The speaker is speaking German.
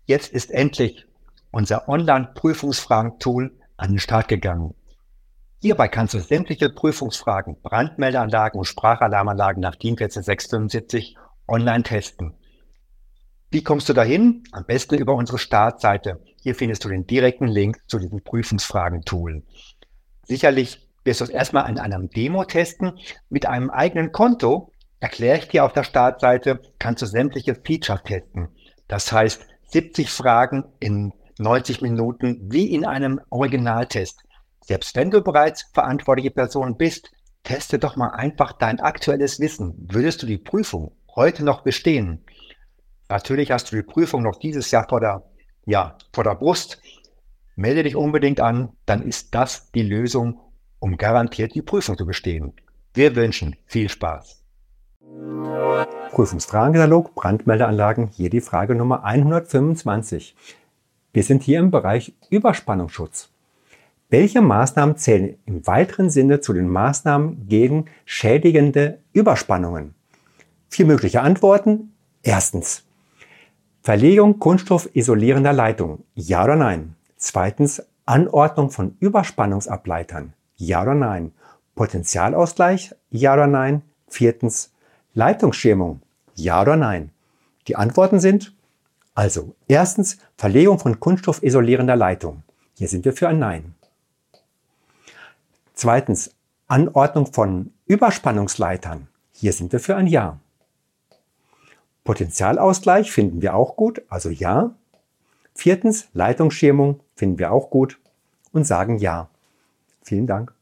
Jetzt ist endlich unser Online-Prüfungsfragen-Tool an den Start gegangen. Hierbei kannst du sämtliche Prüfungsfragen, Brandmeldeanlagen und Sprachalarmanlagen nach DIN 14675 online testen. Wie kommst du dahin? Am besten über unsere Startseite. Hier findest du den direkten Link zu diesem Prüfungsfragen-Tool. Sicherlich wirst du es erstmal in einem Demo testen. Mit einem eigenen Konto, erkläre ich dir auf der Startseite, kannst du sämtliche Features testen. Das heißt, 70 Fragen in 90 Minuten wie in einem Originaltest. Selbst wenn du bereits verantwortliche Person bist, teste doch mal einfach dein aktuelles Wissen. Würdest du die Prüfung heute noch bestehen? Natürlich hast du die Prüfung noch dieses Jahr vor der Brust. Melde dich unbedingt an, dann ist das die Lösung, um garantiert die Prüfung zu bestehen. Wir wünschen viel Spaß. Prüfungsfragenkatalog, Brandmeldeanlagen, hier die Frage Nummer 125. Wir sind hier im Bereich Überspannungsschutz. Welche Maßnahmen zählen im weiteren Sinne zu den Maßnahmen gegen schädigende Überspannungen? 4 mögliche Antworten. Erstens, Verlegung kunststoffisolierender Leitung, ja oder nein? Zweitens, Anordnung von Überspannungsableitern, ja oder nein? Potentialausgleich, ja oder nein? Viertens, Leitungsschirmung, ja oder nein? Die Antworten sind also erstens Verlegung von kunststoffisolierender Leitung. Hier sind wir für ein Nein. Zweitens Anordnung von Überspannungsleitern. Hier sind wir für ein Ja. Potentialausgleich finden wir auch gut, also Ja. Viertens Leitungsschirmung finden wir auch gut und sagen Ja. Vielen Dank.